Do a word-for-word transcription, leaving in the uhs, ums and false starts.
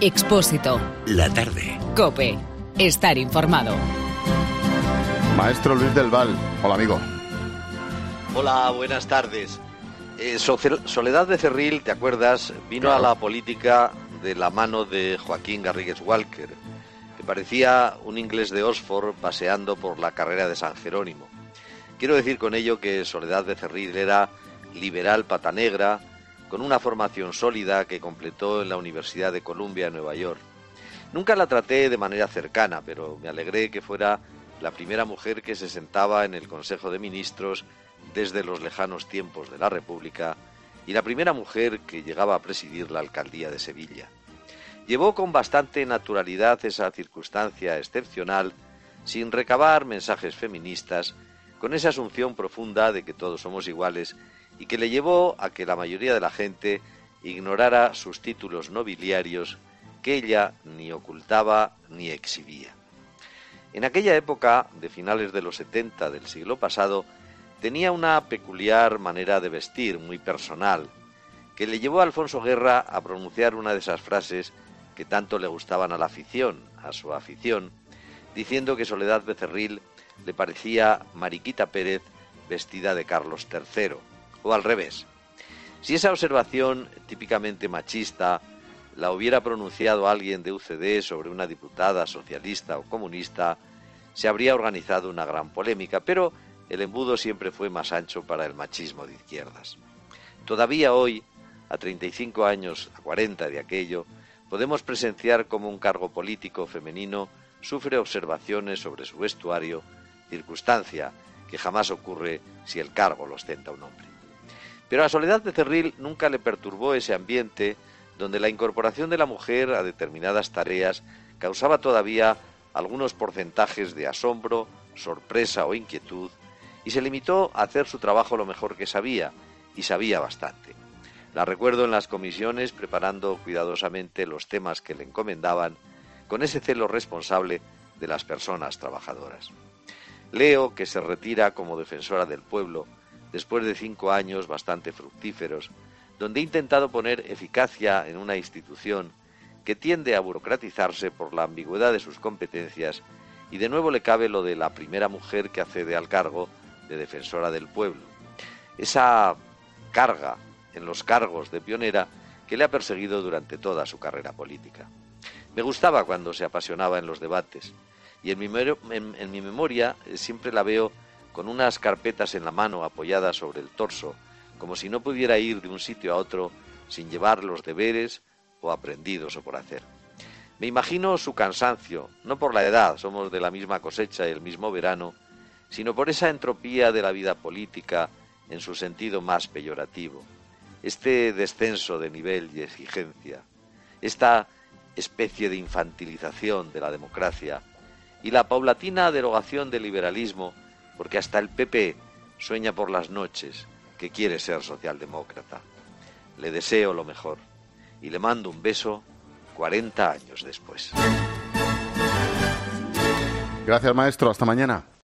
Expósito. La tarde. COPE. Estar informado. Maestro Luis del Val. Hola, amigo. Hola, buenas tardes. Eh, Soledad Becerril, ¿te acuerdas? Vino Claro. a la política de la mano de Joaquín Garrigues Walker, que parecía un inglés de Oxford paseando por la carrera de San Jerónimo. Quiero decir con ello que Soledad Becerril era liberal pata negra, con una formación sólida que completó en la Universidad de Columbia en Nueva York. Nunca la traté de manera cercana, pero me alegré que fuera la primera mujer que se sentaba en el Consejo de Ministros desde los lejanos tiempos de la República y la primera mujer que llegaba a presidir la alcaldía de Sevilla. Llevó con bastante naturalidad esa circunstancia excepcional, sin recabar mensajes feministas, con esa asunción profunda de que todos somos iguales y que le llevó a que la mayoría de la gente ignorara sus títulos nobiliarios que ella ni ocultaba ni exhibía. En aquella época, de finales de los setenta del siglo pasado, tenía una peculiar manera de vestir, muy personal, que le llevó a Alfonso Guerra a pronunciar una de esas frases que tanto le gustaban a la afición, a su afición, diciendo que Soledad Becerril le parecía Mariquita Pérez vestida de Carlos tercero, o al revés. Si esa observación típicamente machista la hubiera pronunciado alguien de U C D sobre una diputada socialista o comunista, se habría organizado una gran polémica, pero el embudo siempre fue más ancho para el machismo de izquierdas. Todavía hoy, a treinta y cinco años, a cuarenta de aquello, podemos presenciar cómo un cargo político femenino sufre observaciones sobre su vestuario, circunstancia que jamás ocurre si el cargo lo ostenta un hombre. Pero a Soledad Becerril nunca le perturbó ese ambiente donde la incorporación de la mujer a determinadas tareas causaba todavía algunos porcentajes de asombro, sorpresa o inquietud, y se limitó a hacer su trabajo lo mejor que sabía, y sabía bastante. La recuerdo en las comisiones preparando cuidadosamente los temas que le encomendaban, con ese celo responsable de las personas trabajadoras. Leo que se retira como defensora del pueblo, después de cinco años bastante fructíferos, donde ha intentado poner eficacia en una institución que tiende a burocratizarse por la ambigüedad de sus competencias, y de nuevo le cabe lo de la primera mujer que accede al cargo de defensora del pueblo. Esa carga en los cargos de pionera que le ha perseguido durante toda su carrera política. Me gustaba cuando se apasionaba en los debates, y en mi, en, en mi memoria siempre la veo con unas carpetas en la mano apoyadas sobre el torso, como si no pudiera ir de un sitio a otro sin llevar los deberes o aprendidos o por hacer. Me imagino su cansancio, no por la edad, somos de la misma cosecha y el mismo verano, sino por esa entropía de la vida política en su sentido más peyorativo, este descenso de nivel y exigencia, esta especie de infantilización de la democracia y la paulatina derogación del liberalismo, porque hasta el P P sueña por las noches que quiere ser socialdemócrata. Le deseo lo mejor y le mando un beso cuarenta años después. Gracias, maestro. Hasta mañana.